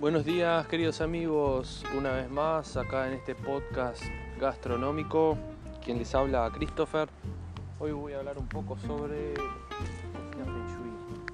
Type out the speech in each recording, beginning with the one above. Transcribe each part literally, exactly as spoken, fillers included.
Buenos días, queridos amigos, una vez más acá en este podcast gastronómico. Quien les habla, Christopher. Hoy voy a hablar un poco sobre cocina Feng Shui.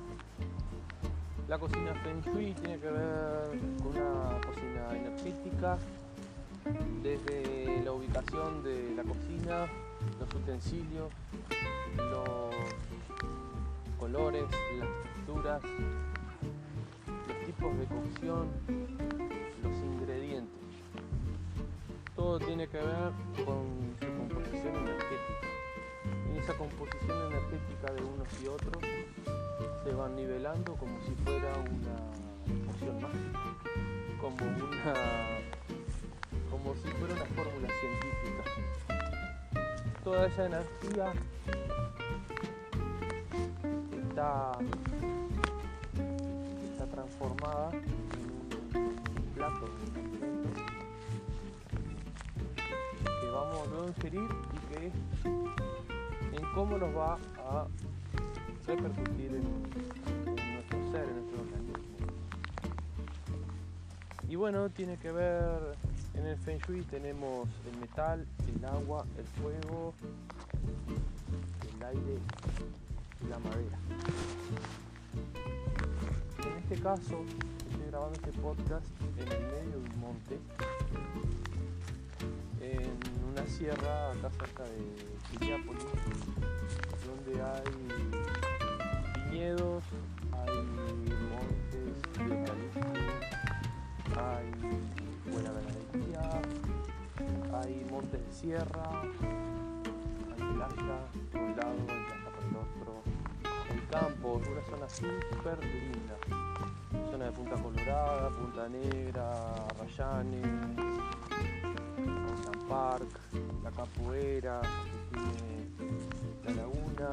La cocina Feng Shui tiene que ver con una cocina energética, desde la ubicación de la cocina, los utensilios, los colores, las texturas, los tipos de cocción, los ingredientes. Todo tiene que ver con su composición energética. En esa composición energética de unos y otros se van nivelando como si fuera una poción mágica, como una como si fuera una fórmula científica. Toda esa energía está transformada en un plato, un alimento que vamos luego a ingerir y que en cómo nos va a repercutir en, en nuestro ser, en nuestro organismo. Y bueno, tiene que ver, en el Feng Shui tenemos el metal, el agua, el fuego, el aire y la madera. En este caso, estoy grabando este podcast en el medio de un monte, en una sierra acá cerca de Piriápolis, donde hay viñedos, hay montes de eucalipto, hay buena ganadería, hay montes de sierra, hay playa por un lado, hay playa por el otro, el campo, es una zona súper linda. Zona de Punta Colorada, Punta Negra, Rayanes, Ocean Park, la Capoeira, que tiene la laguna.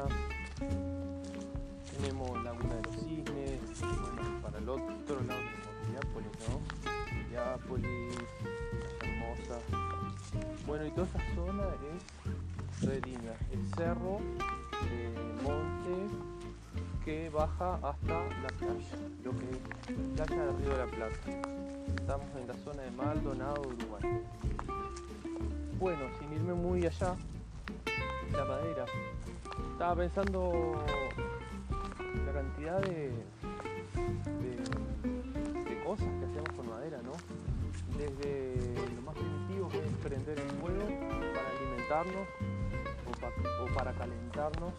Tenemos Laguna de los Cisnes, bueno, para el otro lado tenemos Piriápolis, ¿no? Piriápolis, hermosa. Bueno, y toda esta zona es re linda, es cerro, eh, monte, que baja hasta la playa, lo que es playa del Río de la Plata. Estamos en la zona de Maldonado, Uruguay. Bueno, sin irme muy allá, la madera. Estaba pensando la cantidad de, de, de cosas que hacemos con madera, ¿no? Desde lo más primitivo, que es prender el fuego para alimentarnos o, pa, o para calentarnos.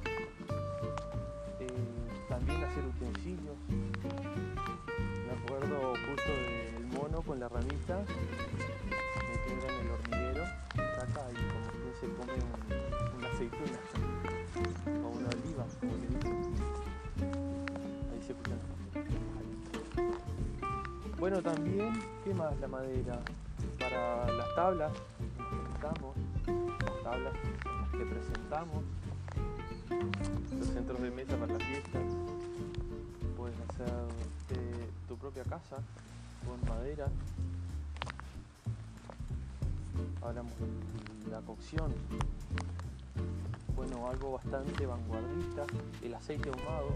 También hacer utensilios. Me acuerdo justo del mono con la ramita metiendo en el hormiguero, saca y como quien se come un, una aceituna o una oliva, como le dicen. Ahí se escuchan los. Bueno, también, ¿qué más la madera? Para las tablas que presentamos, las tablas en las que presentamos, los centros de mesa para las fiestas. Puedes hacer eh, tu propia casa con madera. Hablamos de la cocción. Bueno, algo bastante vanguardista, el aceite ahumado.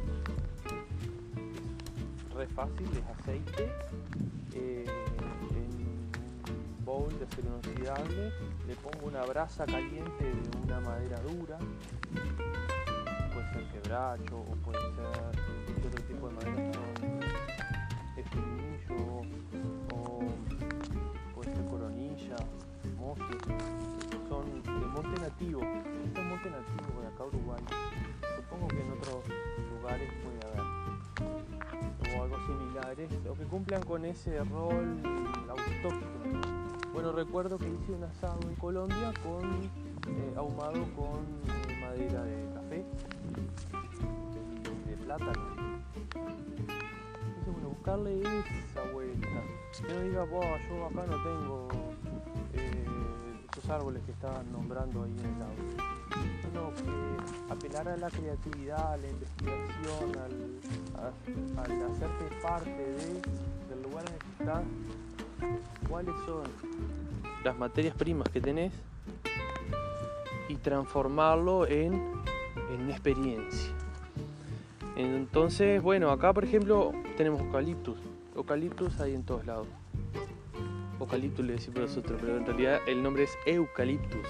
Es re fácil, es aceite eh, en un bowl de acero inoxidable. Le pongo una brasa caliente de una madera dura. Puede ser quebracho o puede ser otro tipo de madera, son espinillo o puede ser coronilla, mote, son de monte nativo. Este es monte nativo de acá Uruguay. Supongo que en otros lugares puede haber o algo similares o que cumplan con ese rol autóctono. Bueno, recuerdo que hice un asado en Colombia con eh, ahumado con eh, madera de café, de, de plátano. Entonces, bueno, buscarle esa vuelta. Que no diga, wow, yo acá no tengo eh, esos árboles que estaban nombrando ahí en el audio. No, que apelar a la creatividad, a la investigación, al, a, al hacerte parte de, del lugar en el que estás. ¿Cuáles son las materias primas que tenés? Y transformarlo en, en una experiencia. Entonces, bueno, acá por ejemplo tenemos eucaliptus. Eucaliptus hay en todos lados. Eucaliptus le decimos nosotros, pero en realidad el nombre es eucaliptus.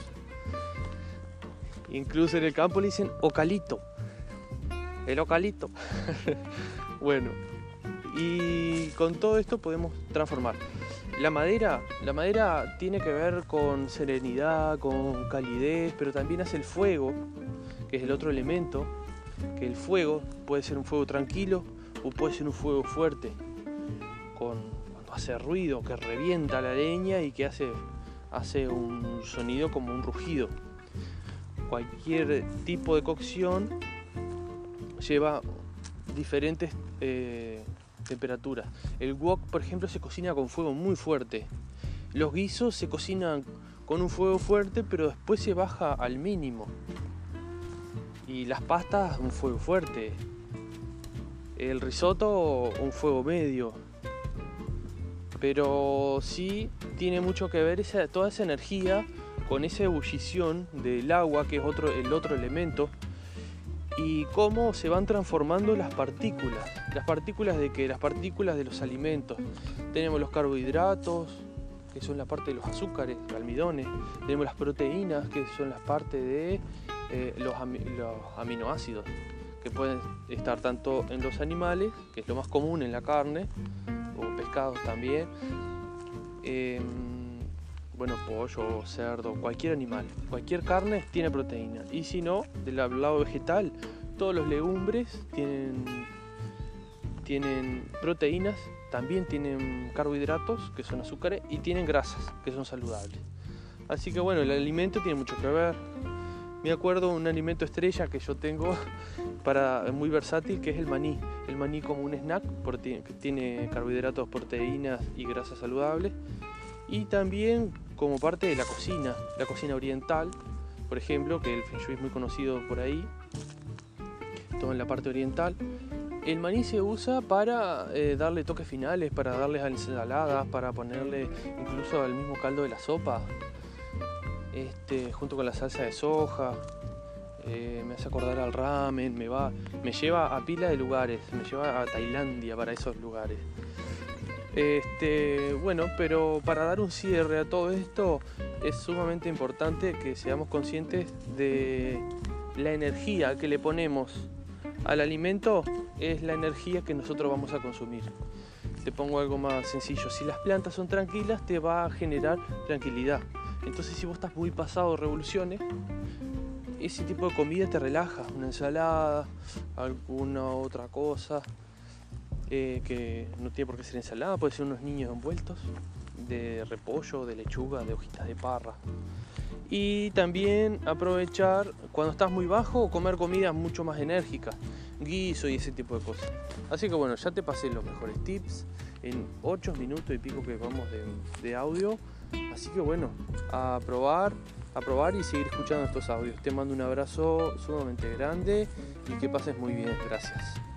Incluso en el campo le dicen ocalito. El ocalito. Bueno, y con todo esto podemos transformar. La madera, la madera tiene que ver con serenidad, con calidez, pero también hace el fuego, que es el otro elemento, que el fuego puede ser un fuego tranquilo o puede ser un fuego fuerte, con, cuando hace ruido, que revienta la leña y que hace, hace un sonido como un rugido. Cualquier tipo de cocción lleva diferentes eh, temperaturas. El wok, por ejemplo, se cocina con fuego muy fuerte. Los guisos se cocinan con un fuego fuerte, pero después se baja al mínimo. Y las pastas, un fuego fuerte. El risotto, un fuego medio. Pero sí tiene mucho que ver esa, toda esa energía con esa ebullición del agua, que es otro, el otro elemento, y cómo se van transformando las partículas. Las partículas de que las partículas de los alimentos. Tenemos los carbohidratos, que son la parte de los azúcares, los almidones. Tenemos las proteínas, que son la parte de eh, los, ami los aminoácidos, que pueden estar tanto en los animales, que es lo más común en la carne, o pescados también. Eh, bueno, pollo, cerdo, cualquier animal, cualquier carne tiene proteína. Y si no, del lado vegetal, todos los legumbres tienen, tienen proteínas, también tienen carbohidratos, que son azúcares, y tienen grasas, que son saludables. Así que bueno, el alimento tiene mucho que ver. Me acuerdo de un alimento estrella que yo tengo, para, muy versátil, que es el maní. El maní como un snack, porque tiene carbohidratos, proteínas y grasas saludables. Y también como parte de la cocina, la cocina oriental, por ejemplo, que el Feng Shui es muy conocido por ahí, todo en la parte oriental. El maní se usa para eh, darle toques finales, para darles a ensaladas, para ponerle incluso al mismo caldo de la sopa, este, junto con la salsa de soja. Eh, me hace acordar al ramen, me, va, me lleva a pila de lugares, me lleva a Tailandia para esos lugares. Este, bueno, pero para dar un cierre a todo esto es sumamente importante que seamos conscientes de la energía que le ponemos al alimento. Es la energía que nosotros vamos a consumir. Te pongo algo más sencillo: si las plantas son tranquilas, te va a generar tranquilidad. Entonces, si vos estás muy pasado de revoluciones, ese tipo de comida te relaja. Una ensalada, alguna otra cosa Eh, que no tiene por qué ser ensalada, puede ser unos niños envueltos de repollo, de lechuga, de hojitas de parra. Y también aprovechar cuando estás muy bajo, comer comidas mucho más enérgicas, guiso y ese tipo de cosas. Así que bueno, ya te pasé los mejores tips en ocho minutos y pico que vamos de, de audio. Así que bueno, a probar, a probar y seguir escuchando estos audios. Te mando un abrazo sumamente grande y que pases muy bien. Gracias.